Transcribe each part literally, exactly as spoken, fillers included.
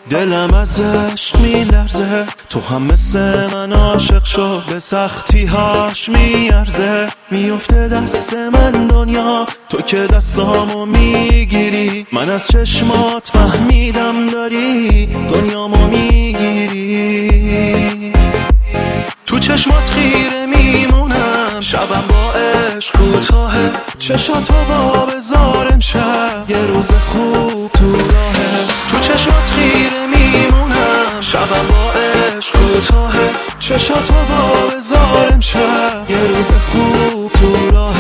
دلم از عشق میلرزه، تو هم مثل من عاشق شو، به سختی هاش میارزه. میفته دست من دنیا، تو که دستامو میگیری، من از چشمات فهمیدم داری دنیامو میگیری. تو چشمات خیره میمونم، شبم با عشق کوتاهه، چشاتو با بذار امشب یه روز خوب تو راهه. تو چشمات خیره میمونم، شبم با عشق کوتاهه، چشاتو با بذار امشب یه روز خوب تو راهه.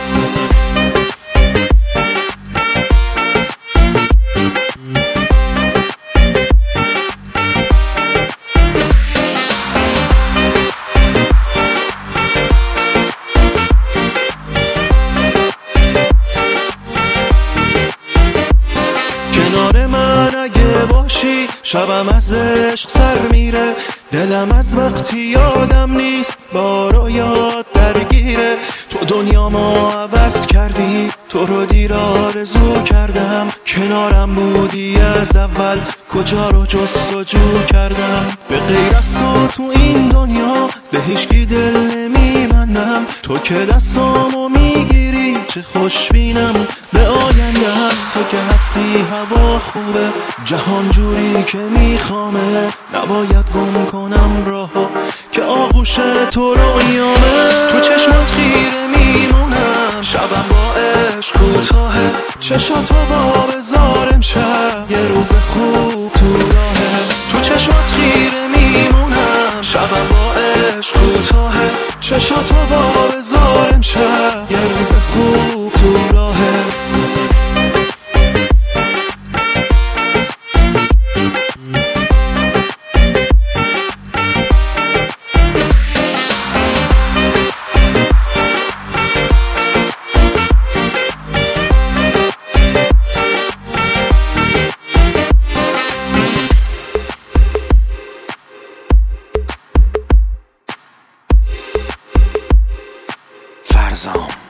کنار من اگه باشی، شبم از عشق سر میره، دلم از وقتی یادم نیست با رویات درگیره. تو دنیامو عوض کردی، تو رو دیر آرزو کردم، کنارم بودی از اول، کجا رو جستجو کردم. به غیر از تو تو این دنیا به هیچکی دل نمیبندم، تو که دستامو میگیری چه خوشبینم به آیندم. تو که هستی هوا خوبه، جهان جوری که میخوامه، نباید گم کنم راهو که آغوش تو رویامه. تو چشمات خیره میمونم، شبم با عشق کوتاهه، چشاتو با بذار امشب یه روز خوب تو راهه. تو چشمات خیره میمونم، شبم با عشق کوتاهه، چشاتو با بذار امشب یه روز خوب تو راهه. فرزام